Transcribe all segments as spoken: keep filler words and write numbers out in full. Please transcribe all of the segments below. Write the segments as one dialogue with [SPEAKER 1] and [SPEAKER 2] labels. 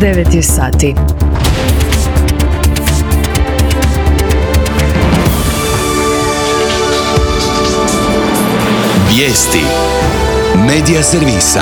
[SPEAKER 1] devet je sati.
[SPEAKER 2] Vijesti Medija servisa.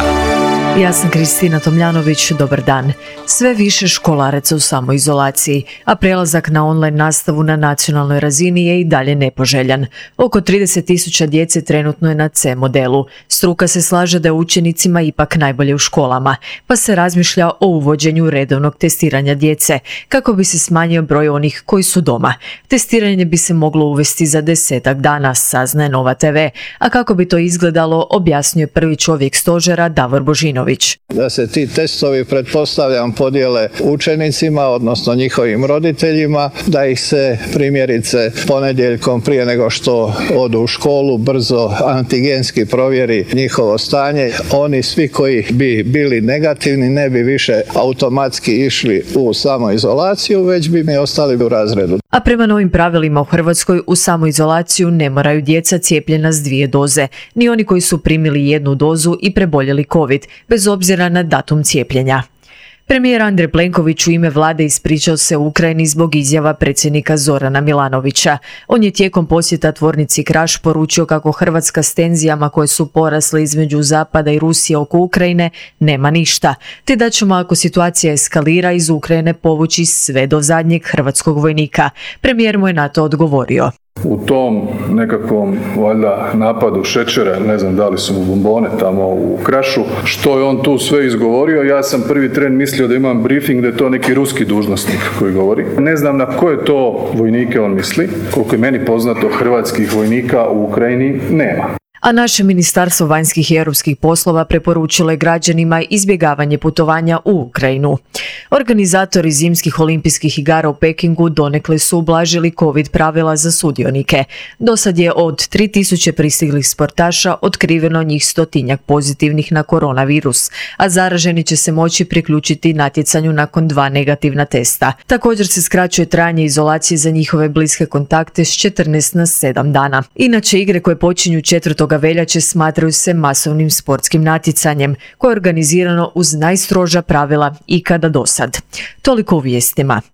[SPEAKER 1] Ja sam Kristina Tomljanović, dobar dan. Sve više školaraca u samoizolaciji, a prelazak na online nastavu na nacionalnoj razini je i dalje nepoželjan. Oko trideset tisuća djece trenutno je na C modelu. Struka se slaže da je učenicima ipak najbolje u školama, pa se razmišlja o uvođenju redovnog testiranja djece, kako bi se smanjio broj onih koji su doma. Testiranje bi se moglo uvesti za desetak dana, saznaje Nova te ve, a kako bi to izgledalo, objasnio prvi čovjek stožera Davor Božinović.
[SPEAKER 3] Da se ti testovi, pretpostavljam, podijele učenicima, odnosno njihovim roditeljima, da ih se primjerice ponedjeljkom prije nego što odu u školu brzo antigenski provjeri njihovo stanje. Oni svi koji bi bili negativni ne bi više automatski išli u samoizolaciju, već bi mi ostali u razredu.
[SPEAKER 1] A prema novim pravilima u Hrvatskoj u samoizolaciju ne moraju djeca cijepljena s dvije doze, ni oni koji su primili jednu dozu i preboljeli COVID, bez obzira na datum cijepljenja. Premijer Andrej Plenković u ime vlade ispričao se u Ukrajini zbog izjava predsjednika Zorana Milanovića. On je tijekom posjeta tvornici Kraš poručio kako Hrvatska s tenzijama koje su porasle između Zapada i Rusije oko Ukrajine nema ništa, te da ćemo ako situacija eskalira iz Ukrajine povući sve do zadnjeg hrvatskog vojnika. Premijer mu je na to odgovorio.
[SPEAKER 4] U tom nekakvom valjda napadu šećera, ne znam da li su mu bombone tamo u Krašu, što je on tu sve izgovorio, ja sam prvi tren mislio da imam briefing da je to neki ruski dužnosnik koji govori. Ne znam na koje to vojnike on misli, koliko je meni poznato hrvatskih vojnika u Ukrajini nema.
[SPEAKER 1] A naše Ministarstvo vanjskih i europskih poslova preporučilo je građanima izbjegavanje putovanja u Ukrajinu. Organizatori zimskih olimpijskih igara u Pekingu donekle su ublažili COVID pravila za sudionike. Dosad je od tri tisuće pristiglih sportaša otkriveno njih stotinjak pozitivnih na koronavirus, a zaraženi će se moći priključiti natjecanju nakon dva negativna testa. Također se skraćuje trajanje izolacije za njihove bliske kontakte s četrnaest na sedam dana. Inače, igre koje počinju četvrtog veljače smatraju se masovnim sportskim natjecanjem koje je organizirano uz najstroža pravila ikada dosad. Toliko u vijestima.